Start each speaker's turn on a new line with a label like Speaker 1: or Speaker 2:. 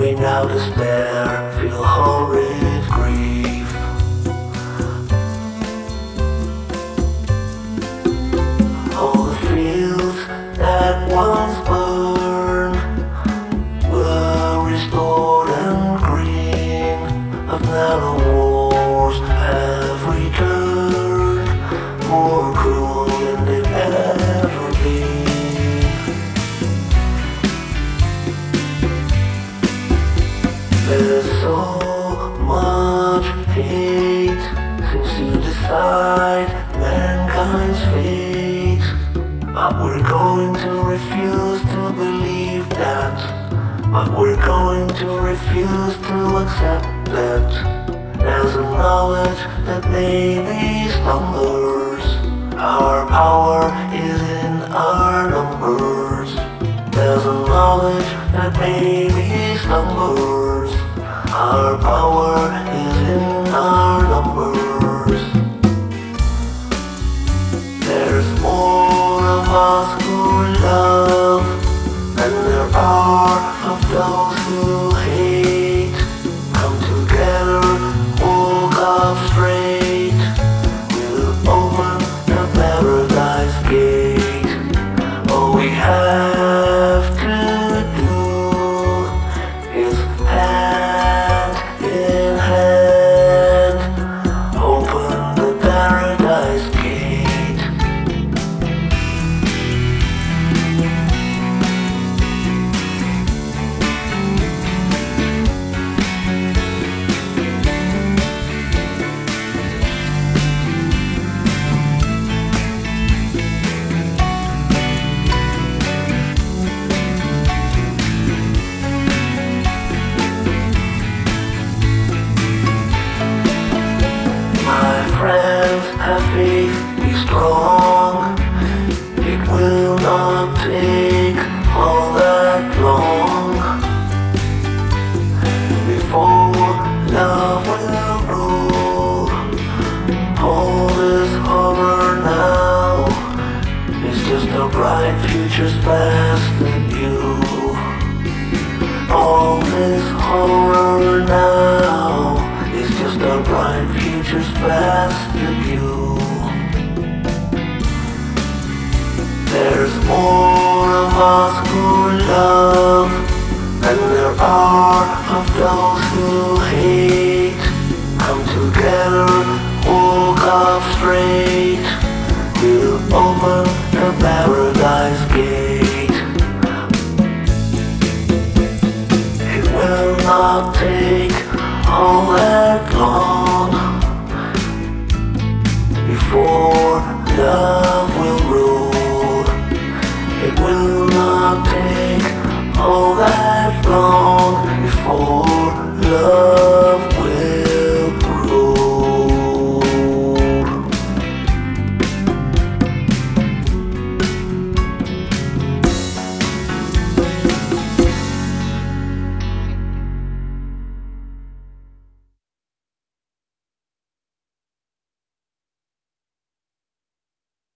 Speaker 1: We now despair, feel horrid grief. All the fields that once burned were restored and green, but now the wars have returned, more cruel than they've ever been. There's so much hate seems to decide mankind's fate, but we're going to refuse to believe that. But we're going to refuse to accept that. There's a knowledge that maybe slumbers. Our power is in our numbers. There's a knowledge that maybe slumbers. Our power is in our numbers. There's more of us who love than there are of those who hate. Come together, walk up straight. We'll open the paradise gate. All we have to do is hand in hand open the paradise gate. Friends, have faith, be strong. It will not take all that long before love will rule. All this horror now is just a bright future's past in view. All this horror now is just a bright future's past in view. There's more of us who love than there are of those who hate. Come together, walk up straight. We'll open the paradise gate. It will not take all that long before love will rule. It will not take all that long before